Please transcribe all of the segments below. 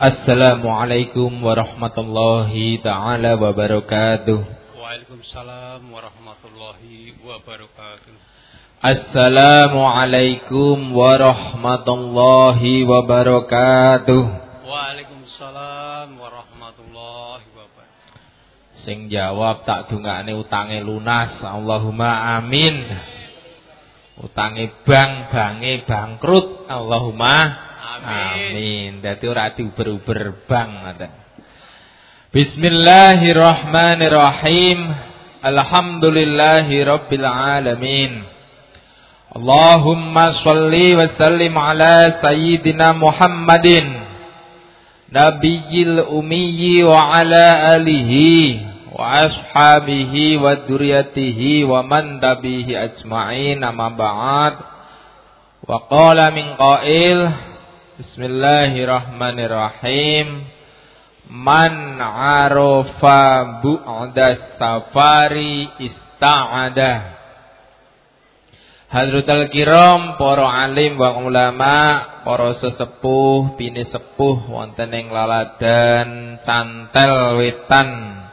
Assalamualaikum warahmatullahi ta'ala wabarakatuh. Waalaikumsalam warahmatullahi wabarakatuh. Assalamualaikum warahmatullahi wabarakatuh. Waalaikumsalam warahmatullahi wabarakatuh. Sing jawab tak dungakne utange lunas, Allahumma amin. Utange bange bangkrut, Allahumma amin. Dadi ora diuber-uber bang ngoten. Bismillahirrahmanirrahim. Alhamdulillahi rabbil alamin. Allahumma shalli wa sallim ala sayyidina Muhammadin nabiyil ummi wa ala alihi wa ashabihi wa dzurriyyatihi wa man tabihi ajma'in, amma ba'd. Wa qala min qail Bismillahirrahmanirrahim. Man arafa bu'da safari ista'ada. Hadrotul kiram, para alim wa ulama, para sesepuh, bini sepuh wonten ing laladan Cantel Wetan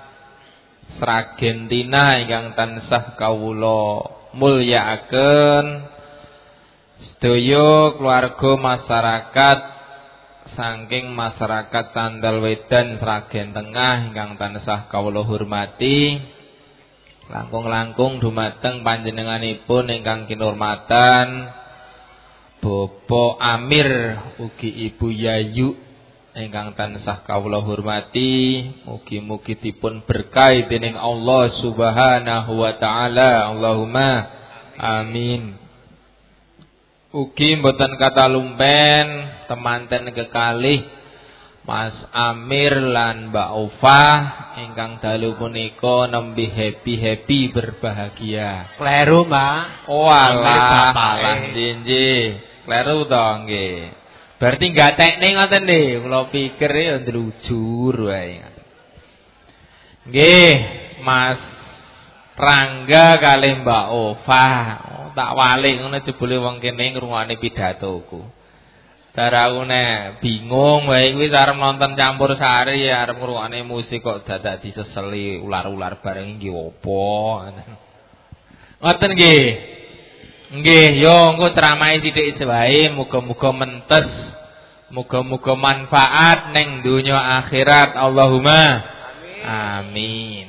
Sragentina ingkang tansah kawula mulyakaken. Sedaya keluarga masyarakat saking masyarakat Cantel Wetan Sragen Tengah ingkang tansah kawula hormati, langkung-langkung dumateng panjenenganipun ingkang kinurmatan Bapak Amir ugi Ibu Yayu ingkang tansah kawula hormati, mugi-mugi dipun berkahi dening Allah Subhanahu wa taala, Allahumma amin. Ugi mboten kata lumpen temanten kekalih Mas Amir lan Mbak Ufah ingkang dalu punika nembe happy berbahagia. Kleru, Mbak. Walah, nggih. Kleru to nggih. Berarti gatekne ngoten nggih, kula pikir ya ndrujur wae. Nggih, Mas Rangga kalih Mbak Ufah. Tak walik ngono jebule wong kene ngrungokne pidatoku. Darakune bingung wae kuwi arep nonton campur sari arep ngrungokne musik kok dadak diseseli ular-ular bareng iki opo. Ngoten nggih. Nggih, yo engko ceramahe sithik wae muga-muga mentes. Muga-muga manfaat ning donya akhirat. Allahumma amin.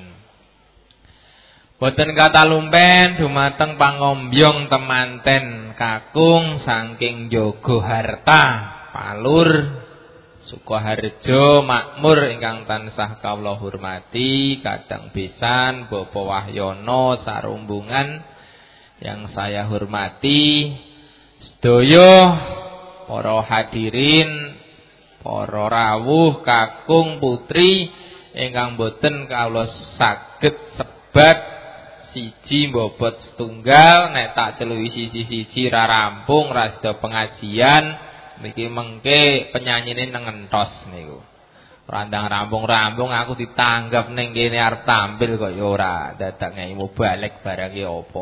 Boten kata lumpen dumateng pangombyong temanten kakung saking Jogoharta Palur Sukoharjo makmur ingkang tansah kawula hormati, kadang besan Bapak Wahyono Sarumbungan yang saya hormati, sedaya para hadirin, para rawuh kakung putri ingkang boten kawula saged sebat siji mbobot setunggal, nek tak celuki siji-siji ra rampung ra sida pengajian niki mengke penyanyine nengentos niku. Randang rampung-rampung aku ditanggap ning kene arep tampil kok ya ora dadak ngei balik barang ki apa.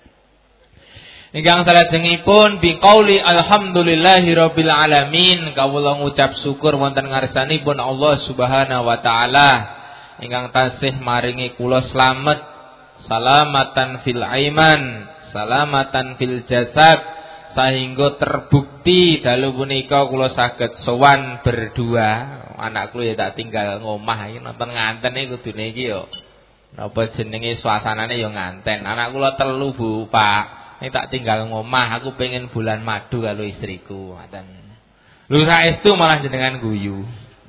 Ingkang salajengipun biqauli alhamdulillahirabbil alamin, kawula ngucap syukur wonten ngarsanipun Allah Subhanahu wa taala ingkang tasih maringi kula slamet, salamatan fil aiman, salamatan fil jasad, sehingga terbukti dalu punika kula saged sowan berdua. Anak kula ya tak tinggal ngomah iki nonton nganten iki kudune iki yo. Napa jenenge suasanane yo nganten. Anak kula telu Bu, Pak. Ini tak tinggal ngomah, aku pengen bulan madu karo istriku ngoten. Lho saestu malah jenengan guyu.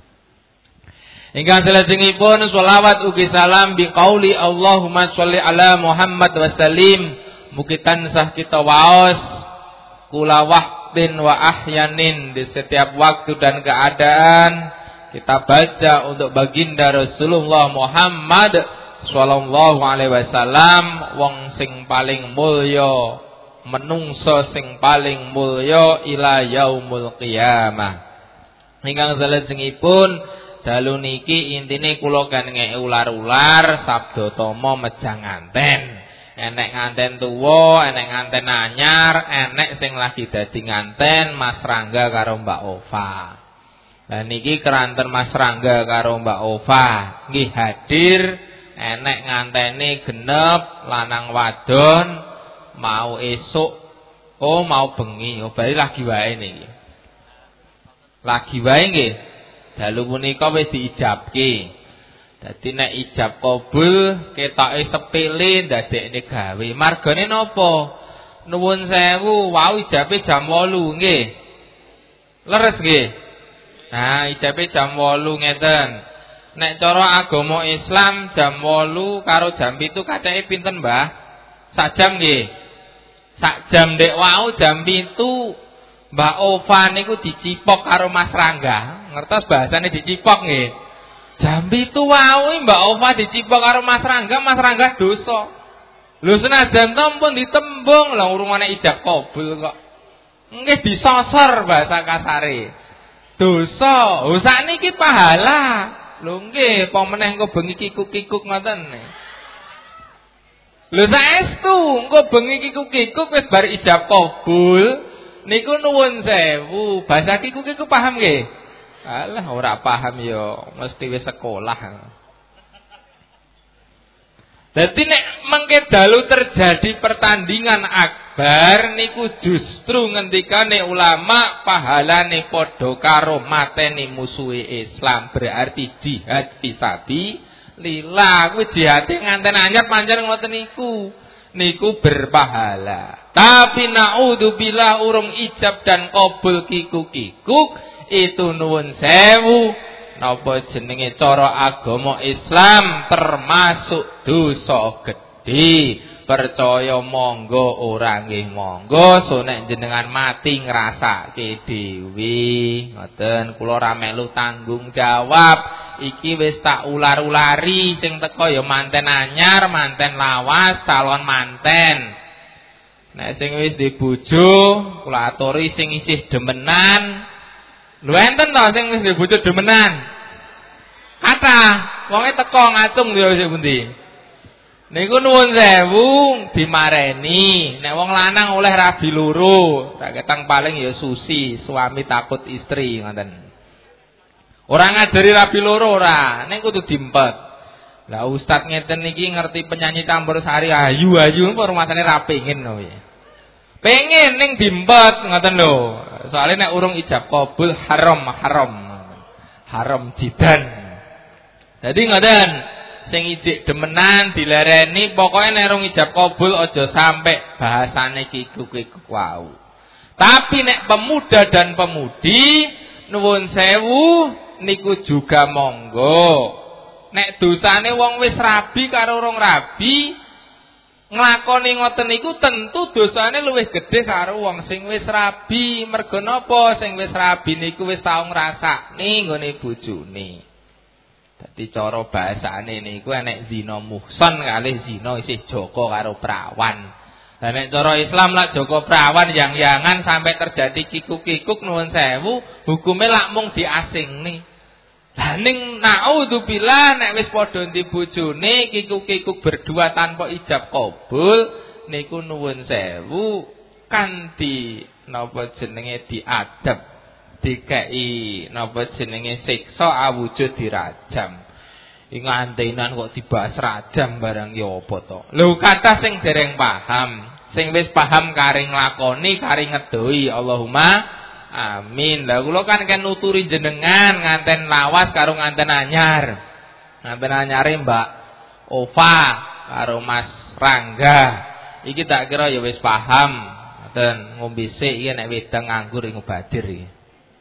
Ingkang salajengipun sholawat ugi salam biqauli Allahumma sholli ala Muhammad wa sallim, mugi tansah kita waos kula waqtin wa ahyanin, di setiap waktu dan keadaan kita baca untuk baginda Rasulullah Muhammad sallallahu alaihi wasallam, wong sing paling mulya, menungso sing paling mulya ila yaumul qiyamah. Ingkang salajengipun dalu niki intine kula kan ngek ular-ular sabda tama mejang nganten. Enek nganten tuwa, enek nganten anyar, enek sing lagi dadi nganten Mas Rangga karo Mbak Ova. Lah niki keranten Mas Rangga karo Mbak Ova nggih hadir enek nganteni genep lanang wadon mau esuk mau bengi bali lagi wae niki. Lagi wae nggih. Dalu punika wis diijabke. Dadi nek ijab kabul ketoke sepele ndadekne gawe. Margane napa? Nuwun sewu, wau ijabe jam 8 nggih. Leres nggih. Nah, ijabe jam 8 ngeten. Nek cara agama Islam jam 8 karo jam 7 kacake pinten, Mbah? Sak jam nggih. Sak jam ndek wau jam 7 Mbak Ova niku dicipok karo Mas Rangga. Ngertos bahasane dicipok nggih. Jam 7 wau Mbak Ova dicipok karo Mas Rangga dosa. Lho senajan pun ditembung lho urungane ijab kabul kok. Nggih disosor bahasa kasare. Dosa. Oh sakniki pahala. Lho nggih apa meneh engko bengi kikuk-kikuk ngoten. Lho saestu engko bengi kikuk-kikuk wis bar ijab kabul niku nuwun sewu. Bahasa kikuk-kikuk paham nggih? Alah ora paham ya mesti wis sekolah. Jadi nek mengke dalu terjadi pertandingan akbar niku justru ngendikane ulama pahalane padha karo mateni musuhe Islam, berarti jihad fisabilillah. Kuwi jihad nganten anyar pancen ngoten niku. Niku berpahala. Tapi naudzubillah urung ijab dan qabul kikuk-kikuk itu nuwun sewu. Napa jenenge cara agama Islam termasuk dosa gedhe. Percaya monggo ora nggih monggo, so nek jenengan mati ngrasake dhewe. Ngoten, kula ora melu tanggung jawab. Iki wis tak ular-ulari sing teko ya manten anyar, manten lawas, calon manten. Nek sing wis di bojo, kula aturi sing isih demenan. Lho enten to sing wis dibojo demenan. Kathah wonge teko ngacung ya sik pundi. Niku nuwun sewu dimareni. Nek wong lanang oleh rabi loro, tak ketang paling ya susi, suami takut istri ngoten. Ora ngajari rabi loro ora, nek kudu diempet. Lah ustaz ngeten niki ngerti penyanyi campursari ayu-ayu apa rumasane ra pengin lho ya. Pengen ning diempet ngoten lho. Soale nek urung ijab kabul haram jidan. Dadi ngoten, sing ijik demenan dilereni pokoke nek urung ijab kabul aja sampe bahasane kikuk-kikuk wau. Tapi nek pemuda dan pemudi nuwun sewu niku juga monggo. Nek dosane wong wis rabi karo urung rabi nglakoni ngoten niku tentu dosane luwih gedhe karo wong sing wis rabi. Merga napa? Sing wis rabi niku wis tau ngrasakne nggone bojone. Dadi cara bahasane niku enek zina muhsan kalih zina isih joko karo prawan. Lah nek cara Islam lak joko prawan yang-yangan sampai terjadi kikuk-kikuk nuwun sewu, hukume lak mung diasingne. Lah ning naudzubillah nek wis padha ndi bojone kikuk-kikuk berdua tanpa ijab kabul niku nuwun sewu kanthi napa jenenge diadab, dikei napa jenenge siksa awujud dirajam. Ngantenan kok dibahas rajam barang ya apa to. Lho kathah sing dereng paham, sing wis paham kari nglakoni, kari ngedoi. Allahumma amin. Lah kula kan nuturi jenengan nganten lawas karo nganten anyar. Nganten anyare Mbak Ova karo Mas Rangga. Iki tak kira ya wis paham. Ngoten, ngombe sik iki nek wedang nganggur ngubadir iki.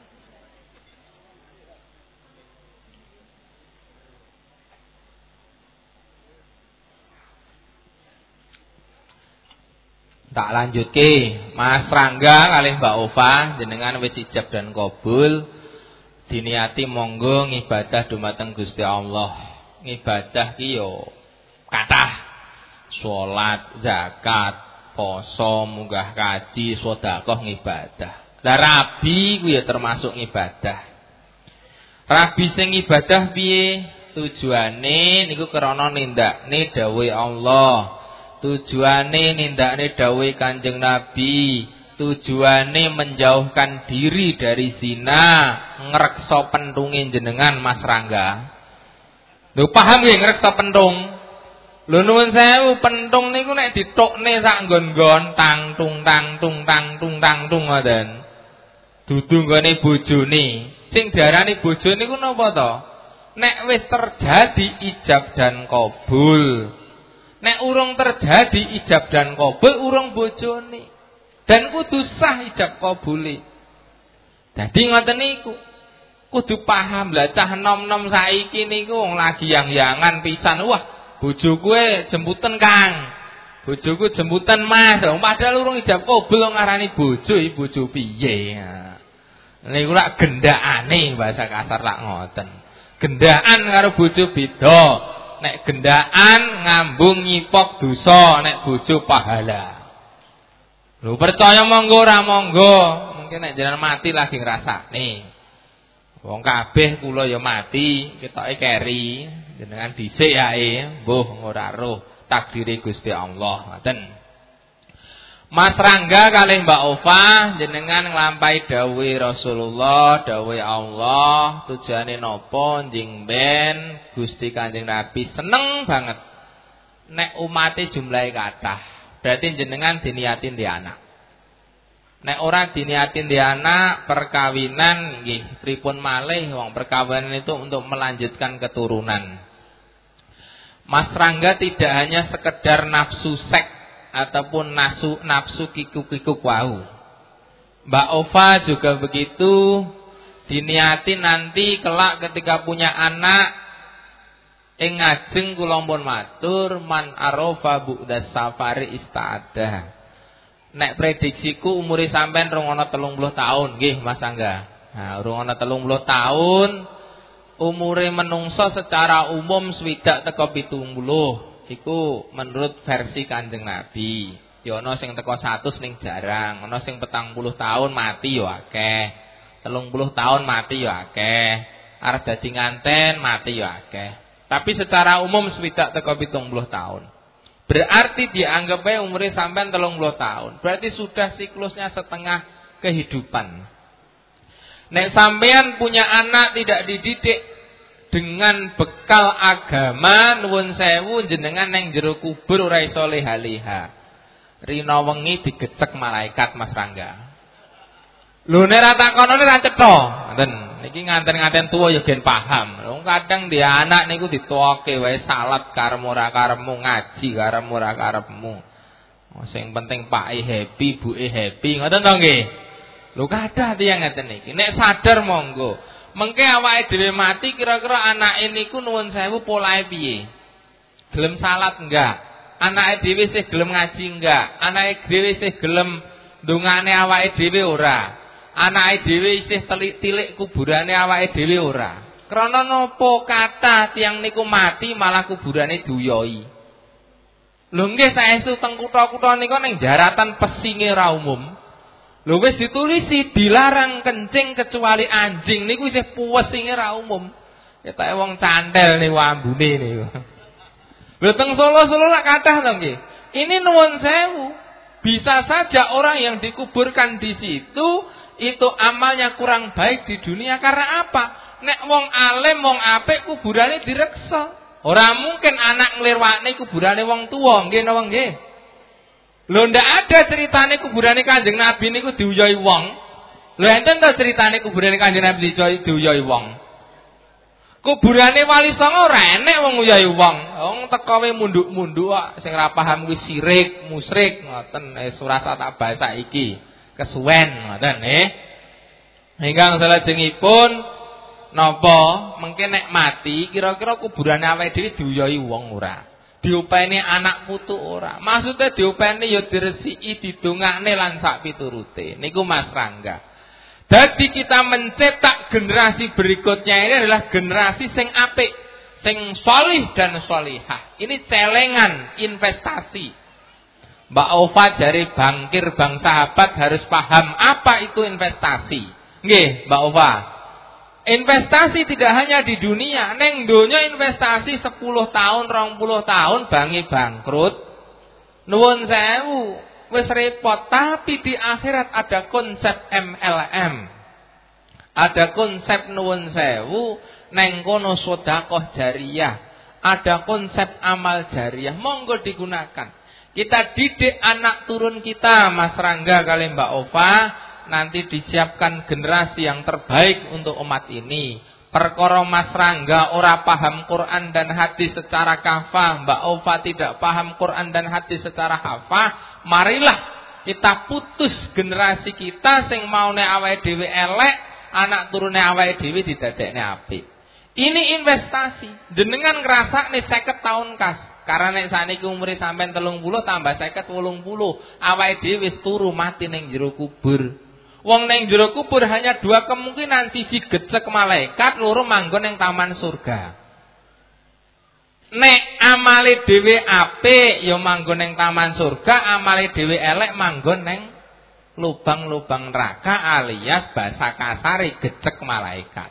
Tak lanjutke, Mas Rangga kalih Mbak Ova jenengan wis ijab dan kabul, diniati monggo ngibadah dumateng Gusti Allah. Ngibadah ki yo kathah. Salat, zakat, poso, munggah kaji, sedekah ngibadah. Lah rabi kuwi ya termasuk ngibadah. Rabi sing ibadah piye? Tujuane niku krana nindakne dawuh Allah. Tujuane nindakne dawuh Kanjeng Nabi, tujuane menjauhkan diri dari zina, ngrekso pentunge jenengan Mas Rangga. Lho paham nggih ngrekso pentung? Lho nuwun sewu, pentung niku nek ditokne sak nggon-nggon tang tung tang tung tang tung tang tung ngoten. Dudu nggone bojone. Sing diarani bojone niku napa to? Nek wis terjadi ijab dan kabul. Nek urung terjadi ijab dan kabul urung bojone. Dan kudu sah ijab kabule. Dadi ngoten niku. Kudu paham lah cah nom-nom saiki niku wong lagi yang-yangan pisan. Wah, bojoku jemputan Kang. Bojoku jemputan Mas. Padahal urung ijab kabul wong ngarani bojo, bojo piye. Niku lak gendakane bahasa kasar lak ngoten. Gendaan karo bojo beda. Nek gendaan ngambung nyipok dosa, nek bojo pahala. Lho percaya monggo ora monggo, mungkin nek jenengan mati lagi ngrasakne. Wong kabeh kula ya mati, ketoke keri, jenengan dhisik ae, mbuh ora roh takdire Gusti Allah, ngoten. Mas Rangga kalih Mbak Ova jenengan nglampahi dawuh Rasulullah, dawuh Allah, tujuane napa njing ben Gusti Kanjeng Nabi seneng banget nek umate jumlahe kathah. Berarti jenengan diniatin di anak. Nek ora diniatin di anak, perkawinan nggih pripun malih wong perkawinan itu untuk melanjutkan keturunan. Mas Rangga tidak hanya sekedar nafsu seks ataupun nafsu kikuk-kikuk wau. Mbak Ova juga begitu, diniatin nanti kelak ketika punya anak. Ing ngajeng kula pun matur man arafa bu'das safari ista'adah. Nek prediksiku umure sampean rong ana 30 tahun nggih Mas Angga. Nah, rong ana 30 tahun umure menungso secara umum 60 teko 70. Iku menurut versi Kanjeng Nabi. Ya ana sing teko 100 ning jarang, ana sing 40 tahun mati ya akeh. 30 tahun mati ya akeh. Arep dadi nganten mati ya akeh. Tapi secara umum 60 teko 70 tahun. Berarti dianggapnya umurnya sampai 30 tahun. Berarti sudah siklusnya setengah kehidupan. Nek sampean punya anak tidak dididik dengan bekal agama, nuwun sewu jenengan neng jero kubur ora iso leha-leha. Rina wengi digecek malaikat Mas Rangga. Lho nek ra takonane ra cetha. Ngoten. Niki nganten-nganten tuwa ya gen paham. Wong kadang dia anak niku dituwoke wae salat karemu ora karemu, ngaji karemu ora karemu. Sing penting pake happy, buke happy, ngoten to nggih. Lho kathah tiyang ngeten niki. Nek sadar monggo. Mengke awake dhewe mati kira-kira anake niku nuwun sewu polahe piye? Gelem salat enggak? Anake dhewe isih gelem ngaji enggak? Anake dhewe isih gelem ndongane awake dhewe ora? Anake dhewe isih tilik kuburane awake dhewe ora. Krana napa kathah tiyang niku mati malah kuburane duyoi. Lho nggih saestu teng kutha-kutha nika ning jaratan pesinge ora umum. Lho wis ditulisi dilarang kencing kecuali anjing niku isih puwesinge ora umum. Ketoke wong cantel niku ambune niku. Lho teng Solo-Solo lak kathah to nggih. Ini nuwun sewu. Bisa saja orang yang dikuburkan di situ itu amalnya kurang baik di dunia karena apa? Nek wong alim, wong apik kuburane direksa. Ora mungkin anak nglirwakne kuburane wong tuwa, nggih napa nggih? Lho ndak ada ceritane kuburane Kanjeng Nabi niku diuyoi wong. Lho enten to ceritane kuburane Kanjeng Nabi diuyoi wong. Kuburane Wali Songo ora enek wong nguyoi wong. Wong teko we munduk-munduk kok sing ora paham kuwi syirik, musyrik ngoten surah tak basa iki. Kesuwen ngoten nggih. Ingkang salajengipun napa mengke nek mati kira-kira kuburane awake dhewe diuyoi wong ora. Diopeni anak putu ora. Maksudnya diopeni ya diresiki, didongakne lan sak piturute. Niku Mas Rangga. Jadi kita mencetak generasi berikutnya ini adalah generasi sing apik, sing solih dan solihah. Ini celengan investasi. Mbak Ova dari bankir bang sahabat harus paham apa itu investasi. Nggih, Mbak Ova. Investasi tidak hanya di dunia, neng donya investasi 10 tahun, 20 tahun bangi bangkrut. Nuwun sewu. wis repot. Tapi di akhirat ada konsep MLM. Ada konsep nuwun sewu neng kono sedekah jariyah. Ada konsep amal jariyah. Monggo digunakan. Kita didik anak turun kita, Mas Rangga kali Mbak Ova, nanti disiapkan generasi yang terbaik untuk umat ini. Perkara Mas Rangga ora paham Quran dan hadis secara kafah, Mbak Ova tidak paham Quran dan hadis secara hafah, marilah kita putus generasi kita sing maune awake dhewe elek, anak turune awake dhewe didadekne apik. Ini investasi. Jenengan ngrasakne 50 tahun kas. Karena nek saniki umure sampean 30 tambah 50 80, awake dhewe wis turu mati ning jero kubur. Wong ning jero kubur hanya dua kemungkinan, siji gecek malaikat, loro manggon ning taman surga. Nek amale dhewe apik ya manggon ning taman surga, amale dhewe elek manggon ning lubang-lubang neraka alias bahasa kasare gecek malaikat.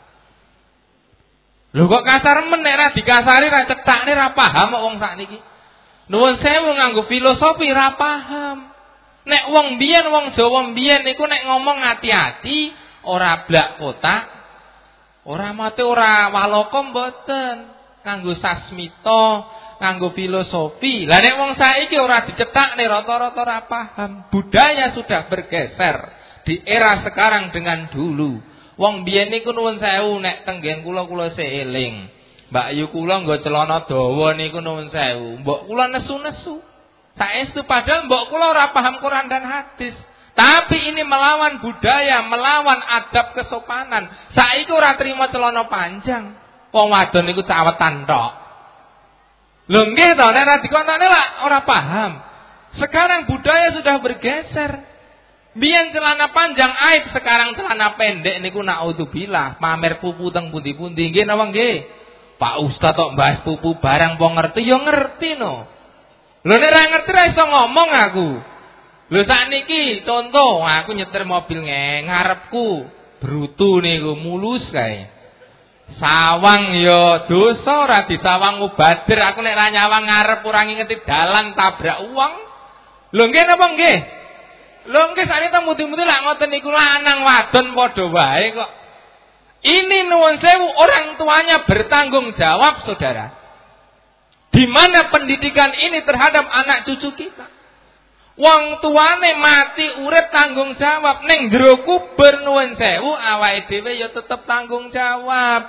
Lho kok kasar men nek ra dikasari ra cetakne ra paham kok wong sakniki. Nuwun sewu nganggo filosofi ra paham. Nek wong biyen, wong Jawa biyen niku nek ngomong hati-hati, ora blak kotak, ora mate ora walaka mboten, kanggo sasmita, kanggo filosofi. Lah nek wong saiki ora dicetakne rata-rata ora paham. Budaya sudah bergeser di era sekarang dengan dulu. Wong biyen niku nuwun sewu nek tenggen kula seeling. Mbak Yu kula nggo celana dawa niku nuwun sewu, mbok kula nesu-nesu. Saestu padahal mbok kula ora paham Quran dan hadis. Tapi ini melawan budaya, melawan adab kesopanan. Saiki ora trima celana panjang. Wong wadon niku cawetan tok. Lho nggih to, nek ora dikontone lah ora paham. Sekarang budaya sudah bergeser. Biyen celana panjang aib, sekarang celana pendek niku naudzubillah, pamer pupu teng pundi-pundi. Nggih napa nggih? Pak Ustaz tok mbahas pupu barang wong ngerti ya ngerti no. Lho nek ra ngerti ra iso ngomong aku. Lho sakniki contoh, aku nyetir mobil ngarepku brutu niku mulus kae. Sawang ya dosa ora disawang mubadir. Aku nek ra nyawang ngarep ora ngingeti dalan tabrak wong. Lho nggih napa nggih? Lho nggih sakniki ta muti-muti lak ngoten niku lanang wadon padha wae kok. Ini nuwun sewu orang tuanya bertanggung jawab, saudara. Di mana pendidikan ini terhadap anak cucu kita? Wong tuane mati urip tanggung jawab, ning jero kubur nuwun sewu awake dhewe ya tetep tanggung jawab.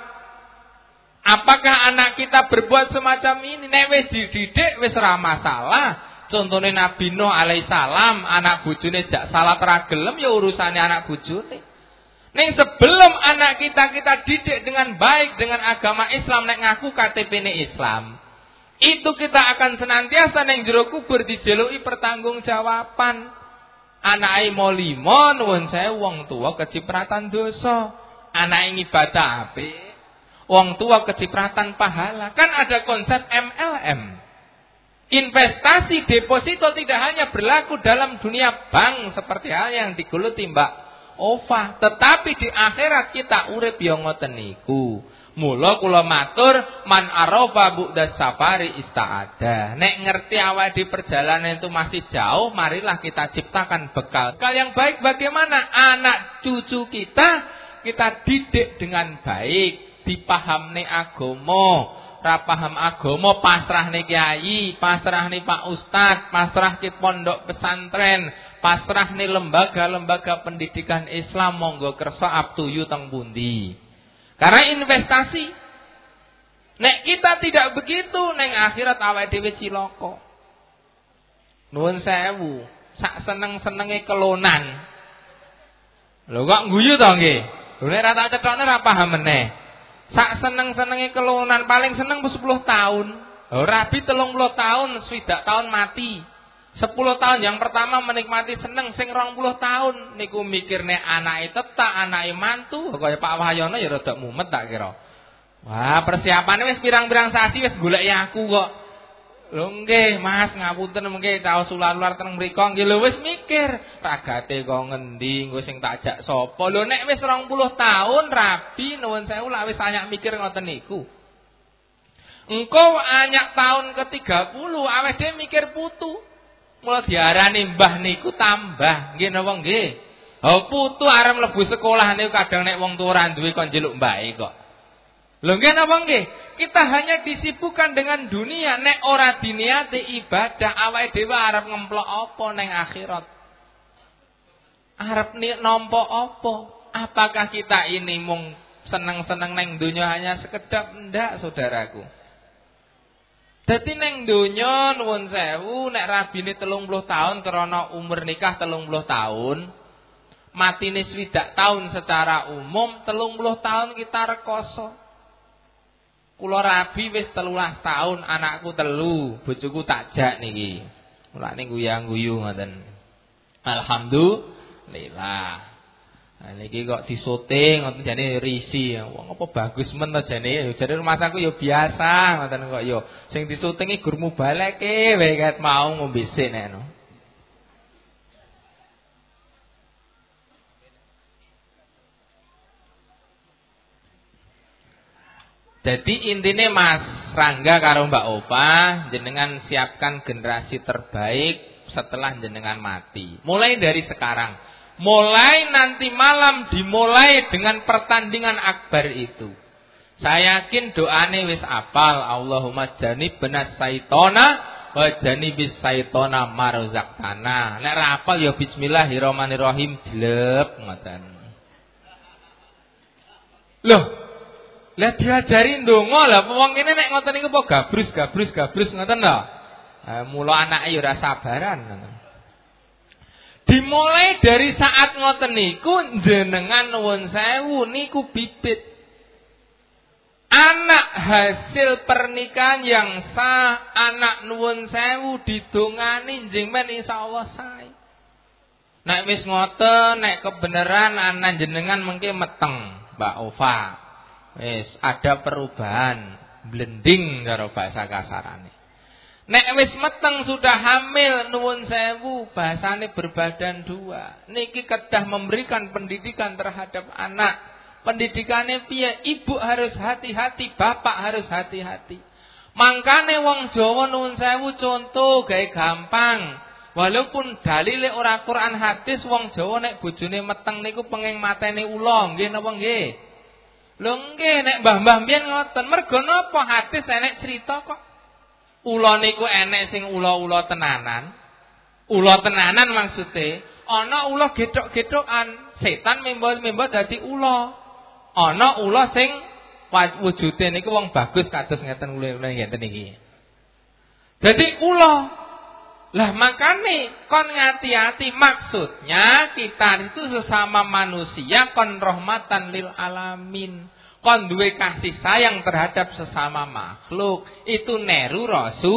Apakah anak kita berbuat semacam ini? Nek wis dididik wis ora masalah. Contone Nabi Nuh alaihissalam, anak bojone jak salat ra gelem ya urusane anak bojone. Ning sebelum anak kita didik dengan baik dengan agama Islam, nek ngaku KTP-ne Islam, itu kita akan senantiasa ning jero kubur dijeluki pertanggungjawaban. Anake mau 5 nuwun sewu wong tuwa kecipratan dosa. Anake ngibadah apik, wong tuwa kecipratan pahala. Kan ada konsep MLM. Investasi deposito tidak hanya berlaku dalam dunia bank seperti hal yang digeluti Mbak Ova, tetapi di akhirat kita urip ya ngoten niku. Mula kula matur man arafa bu'das safari ista'ada. Nek ngerti awake di perjalanan itu masih jauh, marilah kita ciptakan bekal. Bekal yang baik bagaimana? Anak cucu kita didik dengan baik, dipahamne agama. Ra paham agama pasrahne kiai, pasrahne Pak Ustad, pasrahne pondok pesantren, pasrahne lembaga-lembaga pendidikan Islam, monggo kersa abtuyu teng pundi. Karena investasi. Nek kita tidak begitu, neng akhirat awake dhewe cilaka. Nuwun sewu, sak seneng-senenge kelonan. Lho kok guyu to nggih? Lho nek ra tak cethokne ra paham meneh. Sak seneng-senenge kelonan paling seneng 10 tahun. Rabi 30 tahun, 20 tahun mati. 10 tahun yang pertama menikmati seneng, sing 20 tahun niku mikirne anake tetak, anake mantu, kaya Pak Wahyono ya rada mumet tak kira. Wah, persiapane wis pirang-pirang sasi wis goleki aku kok. Lho nggih, Mas, ngapunten mengke caos ular-ular teng mriko nggih lho wis mikir, ragate kok ngendi, engko sing tak jak sapa. Lho nek wis 20 tahun rabi nuwun sewu lak wis anyak mikir ngoten niku. Engko anyak tahun ke-30 awake dhewe mikir putu. Mula diarani mbah niku tambah, nggih napa nggih? Oh putu arep mlebu sekolah niku kadang nek wong tuwa ora duwe kon njeluk mbahe kok. Lho nggih napa nggih? Kita hanya disibukkan dengan dunia, nek ora diniati ibadah awake dhewe arep ngemplok apa ning akhirat? Arep nampa apa? Apakah kita ini mung seneng-seneng ning dunia hanya sekedap? Ndak, saudaraku. Dadi ning donya nuwun sewu nek rabine 30 tahun krana umur nikah 30 tahun, matine 60 tahun secara umum, 30 tahun kita rekoso. Kula rabi wis 13 tahun, anakku 3, bojoku takjak niki. Mulane guyang-guyu ngoten. Alhamdulillah. Nah, niki kok disuting ngoten jane risi. Wong apa bagus men to jane. Jane rumah aku ya biasa ngoten kok ya. Sing disutingi gur mubaleke wae ket mau ngombe sik nek no. Jadi intine Mas Rangga karo Mbak Opa jenengan siapkan generasi terbaik setelah jenengan mati. Mulai dari sekarang. Mulai nanti malam dimulai dengan pertandingan akbar itu. Saya yakin doane wis apal. Allahumma janibna syaitona wa janibis syaitona marzaktana. Nek ra apal ya bismillahirrahmanirrahim jleb ngoten. Loh, lah diajari ndonga lah wong kene nek ngoten niku apa gabrus ngoten lho. Mula anake ya ora sabaran ngoten. Dimulai dari saat ngoten niku jenengan nuwun sewu niku bibit anak hasil pernikahan yang sah, anak nuwun sewu didongani njing men insyaallah sae. Nek wis ngoten nek kebenaran anak jenengan mengke meteng Mbak Ova. Wis ada perubahan, blending karo bahasa kasarane. Nek wis meteng sudah hamil nuwun sewu bahasane berbadan dua. Niki kedah memberikan pendidikan terhadap anak. Pendidikane piye? Ibu harus hati-hati, bapak harus hati-hati. Mangkane wong Jawa nuwun sewu contoh gawe gampang. Walaupun dalile ora Quran hadis wong Jawa nek bojone meteng niku penging mateni ula, nggih napa nggih? Lho nggih nek mbah-mbah mbiyen ngoten. Mergo napa hadis enek cerita kok. Ula niku enek sing ula-ula tenanan. Ula tenanan maksude ana ula gedhok-gedhokan, setan membo-membo dadi ula. Ana ula sing wujude niku wong bagus kados ngeten ula-ula ngeten iki. Dadi ula. Lah makane kon ngati-ati maksudnya kita itu sesama manusia kon rahmatan lil alamin. Kon duwe kasih sayang terhadap sesama makhluk. Itu neru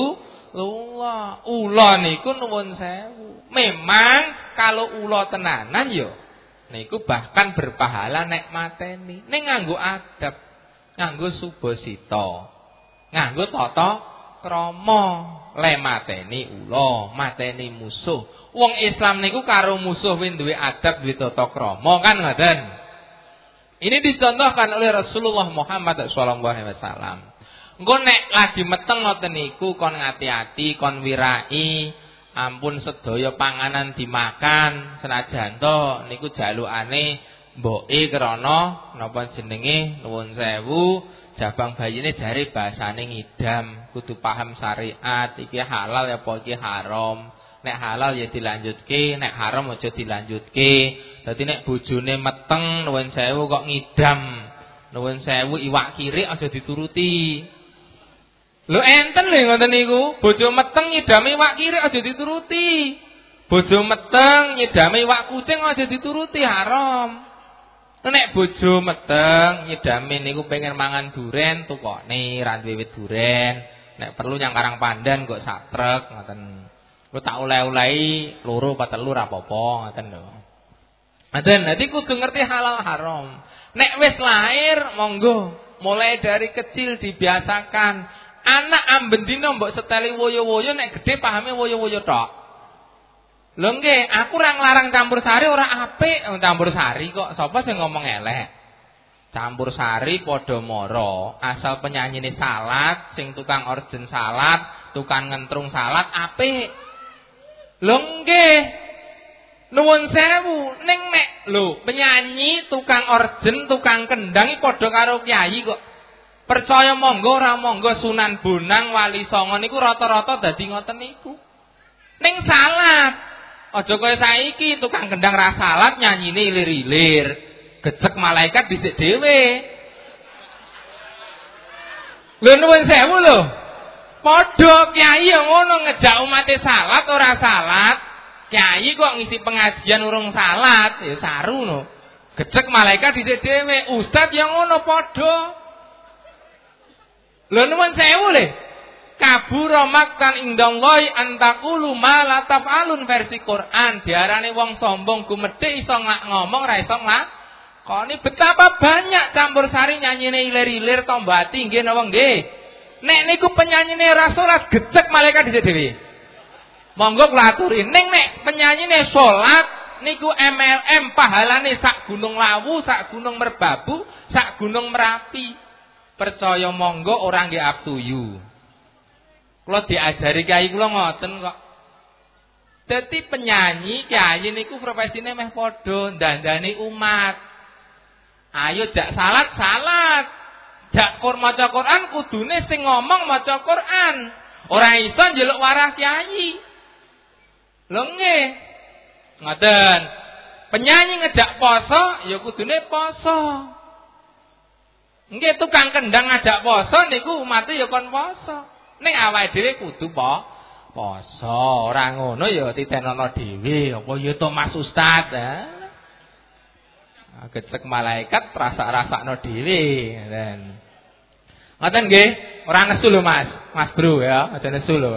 Rasulullah. Ula niku nuwun sewu. Memang kalau ula tenanan yo niku bahkan berpahala nek mateni. Ning nganggo adab, nganggo subasita, nganggo tata krama. Le mateni ula, mateni musuh. Wong Islam niku karo musuh kuwi duwe adab, duwe tata krama kan ngoten. Ini dicontohkan oleh Rasulullah Muhammad SAW. Engko nek lagi meteng ngoten niku kon ngati-ati, kon wirai, ampun sedaya panganan dimakan senajan to niku jalukane mboke krana napa jenenge nuwun sewu, jabang bayine jare bahasane ngidam, kudu paham syariat, iki halal ya apa iki haram. Nek halal ya dilanjutke, nek haram aja dilanjutke. Dadi nek bojone meteng nuwun sewu kok ngidam, nuwun sewu iwak kirik aja dituruti. Lho enten lho ngoten niku, bojo meteng ngidame iwak kirik aja dituruti. Bojo meteng ngidame iwak kucing aja dituruti, haram. Nek bojo meteng ngidame niku pengen mangan duren, tukokne ra duwe wit duren. Nek perlu nyang Karang Pandan kok sak truk ngoten. Ku tak oleh-olehi loro apa telu ra apa-apa ngoten lho. Ngoten, dadi kudu ngerti halal haram. Nek wis lahir monggo mulai dari kecil dibiasakan. Anak amben dina mbok seteli woyo-woyo nek gedhe pahame woyo-woyo tok. Lho nggih, aku ora nglarang campur sari ora apik, campur sari kok sapa sing ngomong elek. Campur sari padha mara, asal penyanyine salat, sing tukang orjen salat, tukang ngentrung salat apik. Lho nggih. Nuwun sewu, ning nek lho penyanyi, tukang orjen, tukang kendang iki padha karo kiai kok. Percaya monggo ora monggo Sunan Bonang, Wali Songo niku rata-rata dadi ngoten niku. Ning salat. Aja kaya saiki tukang kendang ra salat nyanyine ilir-ilir. Gecek malaikat dhisik dhewe. Lho nuwun sewu lho. Padha kiai yo ngono ngejak umate salat ora salat. Kiai kok ngisi pengajian urung salat, ya saru no. Gecek malaikat dhisik dhewe, ustaz yang ngono padha. Lho nuwun sewu le. Kabura maktan indallahi antaqulu ma la taf'alun versi Quran. Diarani wong sombong gumedhe iso ngomong ra iso nglakoni. Betapa banyak campur sari nyanyine ilir-ilir tombati nggih napa nggih. Nek niku penyanyine ora salat gecek malaikat dhisik dhewe. Monggo kula aturi ning nek penyanyine salat niku MLM pahalane sak gunung Lawu, sak gunung Merbabu, sak gunung Merapi. Percaya monggo ora nggih up to you. Kula diajari kiai kula ngoten kok. Dadi penyanyi kiai niku profesine meh padha ndandani umat. Ayo jak salat. Jak maca Quran kudune sing ngomong maca Quran. Ora iso njeluk warah kiai. Lho nggih. Ngoten. Penyanyi ngejak poso ya kudune poso. Nggih tukang kendang ngajak poso niku umate ya kon poso. Ning awake dhewe kudu poso. Ora ngono ya titenono dhewe apa ya Thomas Ustad. Gecek malaikat rasa-rasakno dhewe ngoten. Ngoten nggih, ora nesu lho Mas. Mas Bro ya, aja nesu lho.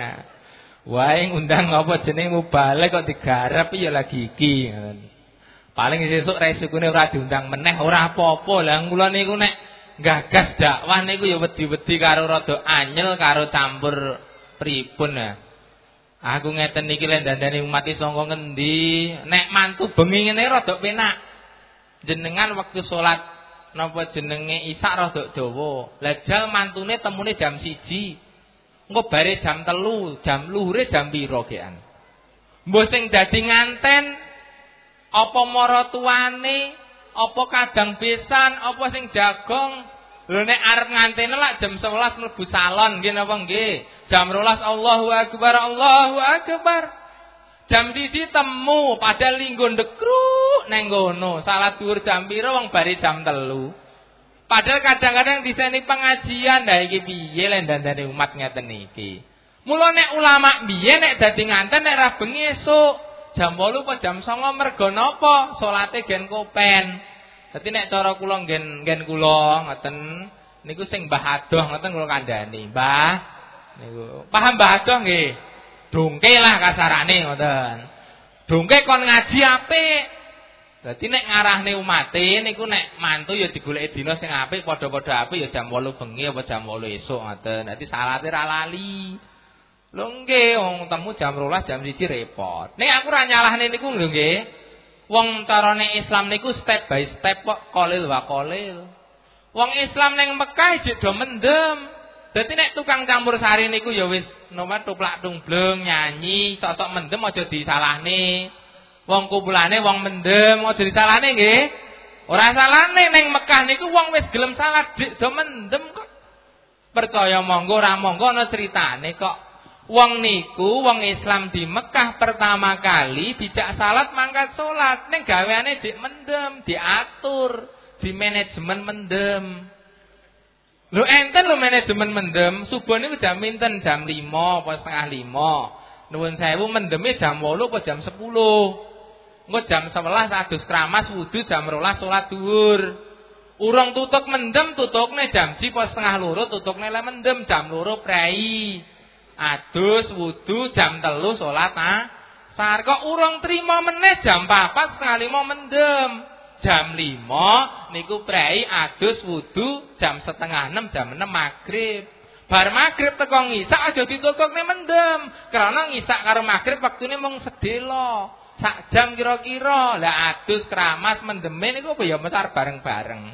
Wae ngundang apa jeneng mubalek kok digarap ya lagi iki. Paling sesuk resikune ora diundang meneh ora apa-apa. Lah kula niku nek gagas dakwah niku ya wedi-wedi karo rada anyel karo campur pripun ya. Aku ngeten iki lek dandani umat saka ngendi? Nek mantu bengi ngene rada penak. Jenengan waktu salat napa jenenge Isya rada dawa. Lah jal mantune temune jam 1. Engko bare jam 3, jam luhure jam pira kean. Mbah sing dadi nganten apa maratuwane, apa kadang besan, apa sing jagong. Lho nek arep ngantene lak jam 11 mlebu salon nggih napa nggih. Jam 12 Allahu Akbar, Allahu Akbar. Jam 2 temu padahal linggo ndekruk nang ngono. Salat dhuwur jam pira wong bare jam 3. Padahal kadang-kadang diseni pengajian, lah iki piye lek dandane umat ngeten iki. Mula nek ulama biyen nek dadi nganten nek ra bengi esuk jam 8 apa jam 9 mergo napa? Salate gen kopen. Dadi nek cara kula nggen kula ngoten niku sing Mbah Adoh ngoten kula kandhani. Mbah niku paham Mbah Adoh nggih. Dongke lah kasarane ngoten. Dongke kon ngaji apik. Dadi nek ngarahne umate niku nek mantu ya digoleki dina sing apik padha-padha apik ya jam 8 bengi apa jam 8 esuk ngoten. Dadi salate ra lali. Lho nggih wong temu jam 12 jam 1 repot. Nek aku ra nyalahne niku lho nggih. Wong carane Islam niku step by step kok qalil wa qalil. Wong Islam ning Mekah jek do mendem. Dadi nek tukang campur sari niku ya wis nomor tuplak tumbleng nyanyi sok-sok mendem aja disalahne. Wong kumpulane wong mendem aja disalahne nggih. Ora salahne ning Mekah niku wong wis gelem salat dik do mendem kok. Percaya monggo ora monggo ana critane kok. Wong niku wong Islam di Mekah pertama kali dijak salat mangkat salat ning gaweane dik mendem, diatur, di manajemen mendem. Lho enten lho manajemen mendem, subuh niku jam pinten? Jam 5 apa setengah 5. Nuwun sewu mendeme jam 8 apa jam 10. Engko jam 11 adus kramas wudu jam 12 salat dhuwur. Urung tutuk mendem tutukne jam 1 apa setengah 2 tutukne le mendem jam 2 prei. Adus wudu jam 3 salat asar. Kok urung trima meneh jam 4 setengah 5 mendem. Jam 5 niku prei adus wudu jam setengah 6 jam 6 magrib. Bar magrib teko ngisa aja ditukukne mendem. Karena ngisa karo magrib waktune mung sedelo. Sak jam kira-kira. Lah adus keramas mendeme niku apa ya mesar bareng-bareng.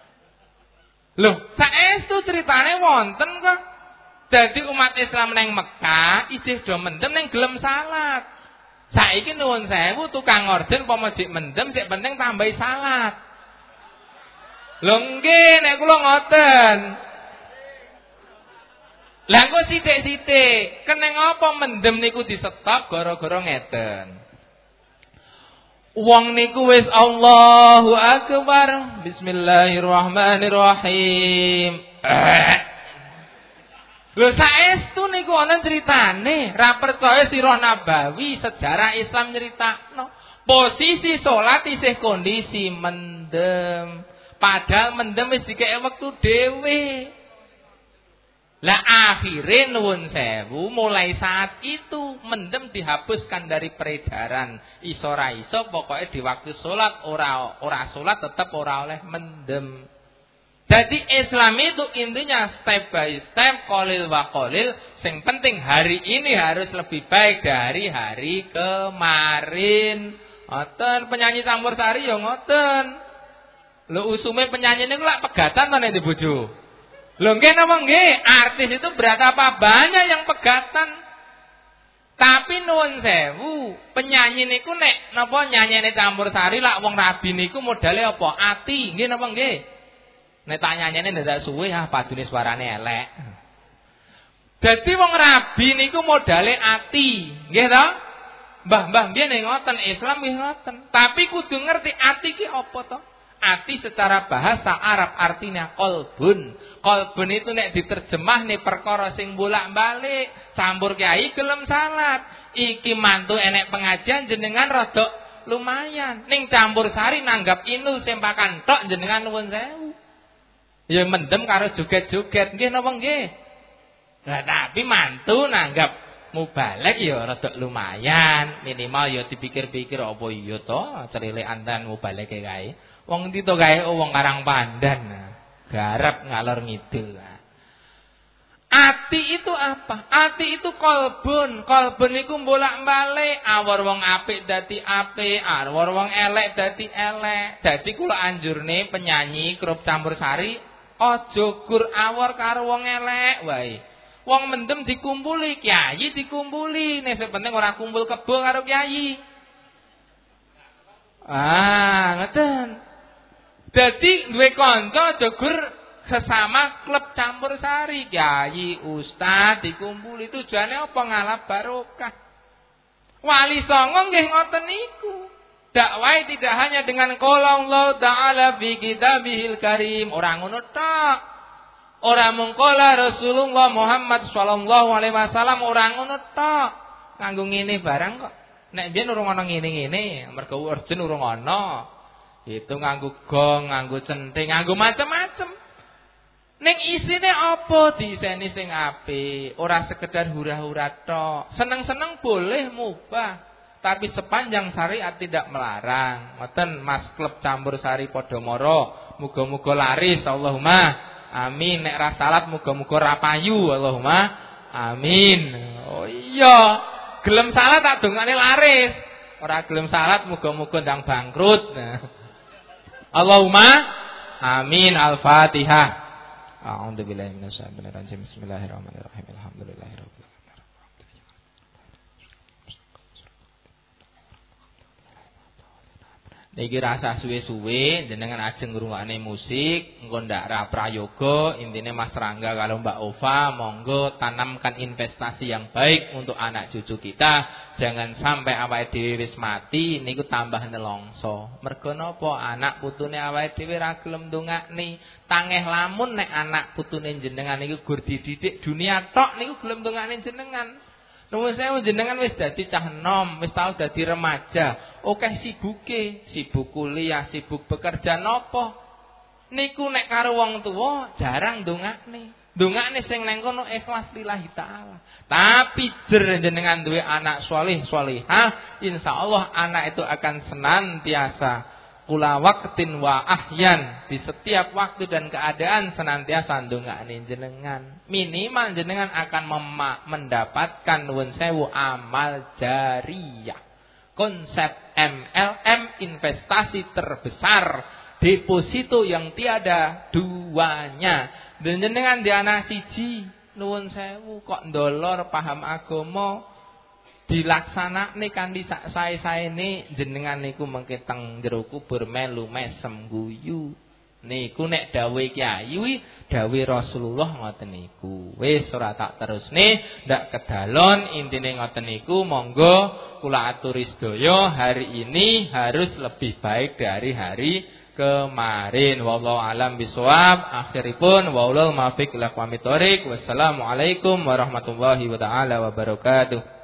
Lho, saestu ceritane wonten kok. Dadi umat Islam neng Mekah isih do mendem neng gelem salat. Saiki nuwun sewu tukang orden pomo jek mendem sik penting tambahi salat. Lho nggih nek kula ngoten. Lah kok sithik-sithik, keneng apa mendem niku di stop gara-gara ngeten. Wong niku wis Allahu Akbar, bismillahirrahmanirrahim. Lho saestu niku ana critane, ra percaya sirah nabawi, sejarah Islam nyritakno. Posisi salat isih kondisi mendem. Padahal mendem wis dikek wektu dhewe. Lah akhirnya nuwun sewu mulai saat itu mendem dihapuskan dari peredaran. Iso ra iso pokoknya di waktu sholat ora sholat tetap ora oleh mendem. Jadi Islam itu intinya step by step, qalil wa qalil. Yang penting hari ini harus lebih baik dari hari kemarin. Ngoten penyanyi campur sari ya ngoten. Lho usume penyanyi niku lak pegatan to nek di bojo. Lho nggih napa nggih, artis itu berapa banyak yang pegatan. Tapi nuwun sewu, penyanyi niku nek napa nyanyine campur sari lak wong rabi niku modale apa? Ati, nggih napa nggih? Nek tak nyanyine ndak suwe padune suarane elek. Dadi wong rabi niku modale ati, nggih to? Mbah-mbah biyen ngoten, Islam nggih ngoten. Tapi kudu ngerti ati ki apa to? Ati secara bahasa Arab artinya kolbun. Kolbun itu nek diterjemah nih perkara sing bolak-balik. Campur kiai gelem salat. Iki mantu enek pengajian jenengan rodok lumayan. Ning campur sari nanggap inu sempakan tok jenengan nuwun sewu. Ya mendem karo joget-joget nggih napa nggih? Lah tapi mantu nanggap mubalek ya rodok lumayan. Minimal ya dipikir-pikir apa iya to cerilikan dan mubaleke kae. Wong ndi to kae wong Karang Pandan. Garap ngalor ngidul. Ati itu apa? Ati itu kolbun. Kolbun iku bolak-balik. Awor wong apik dadi apik, awor wong elek dadi elek. Dadi kula anjurne penyanyi grup campur sari aja gur awor karo wong elek wae. Wong mendem dikumpuli, kiai dikumpuli. Nek penting ora kumpul kebo karo kiai. Ngeten. Dadi duwe kanca aja gur sesama klub campur sari, kiai, ustaz dikumpuli tujuane apa ngalap barokah. Wali Songo nggih ngoten niku. Dakwah tidak hanya dengan qala Allah taala fi kitabihil karim, ora ngono tok. Ora mung qala Rasulullah Muhammad sallallahu alaihi wasallam, ora ngono tok. Nganggo ngene barang kok. Nek biyen urung ana ngene-ngene, mergo urgen urung ana. Itu nganggo gong, nganggo centing, nganggo macem-macem. Ning isine apa diseni sing apik, ora sekedar hura-hura tok. Seneng-seneng boleh mubah, tapi sepanjang syariat tidak melarang. Ngoten Mas klub campur sari padha mara, muga-muga laris Allahumma amin. Nek ra salat muga-muga ra payu Allahumma amin. Oh iya, gelem salat tak dongane laris. Ora gelem salat muga-muga ndang bangkrut. Allahumma amin. Al-Fatihah. A'udzubillahi minasyaitonir rajim. Bismillahirrahmanirrahim. Alhamdulillahirabbil alamin. Niki rasa suwe-suwe jenengan ajeng ngrungokne musik, engko ndak ra prayoga, intine Mas Rangga kalau Mbak Ova monggo tanamkan investasi yang baik untuk anak cucu kita. Jangan sampai awake dhewe wis mati niku tambah nelongso. Mergo napa anak putune awake dhewe ra gelem ndongakne. Tangeh lamun nek anak putune jenengan niku gur dididik dunia tok niku gelem ndongakne jenengan. Nuwun sewu jenengan wis dadi cah enom, wis tau dadi remaja. Oke sibuke, sibuk kuliah, sibuk bekerja napa? Niku nek karo wong tuwa jarang ndongakne. Ndongakne sing nang kono ikhlas lillahi taala. Tapi jenengan duwe anak saleh salihah, insyaallah anak itu akan senantiasa kula waqtin wa ahyan, di setiap waktu dan keadaan senantiasa ndongakne jenengan. Minimal jenengan akan mendapatkan nuwun sewu amal jariyah. Konsep MLM, investasi terbesar, deposito yang tiada duanya. Dan jenengan di anak siji nuwun sewu kok ndolor paham agama, dilaksanakne kanthi sak sae-saene jenengan niku mengke teng jero kubur melu mesem guyu. Niku nek dawuh kiai dawuh Rasulullah ngoten niku. Wis ora tak terusne, ndak kedalon, intine ngoten niku. Monggo kula aturi sedaya hari ini harus lebih baik dari hari kemarin. Wallahu alam bisawab. Akhiripun waulul muwaffiq ila aqwamit thoriq. Wassalamualaikum warahmatullahi wabarakatuh.